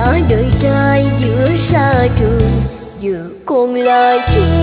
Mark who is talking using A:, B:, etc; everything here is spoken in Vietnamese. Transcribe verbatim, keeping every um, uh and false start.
A: đã đợi trai giữa xa trường, giờ còn là chi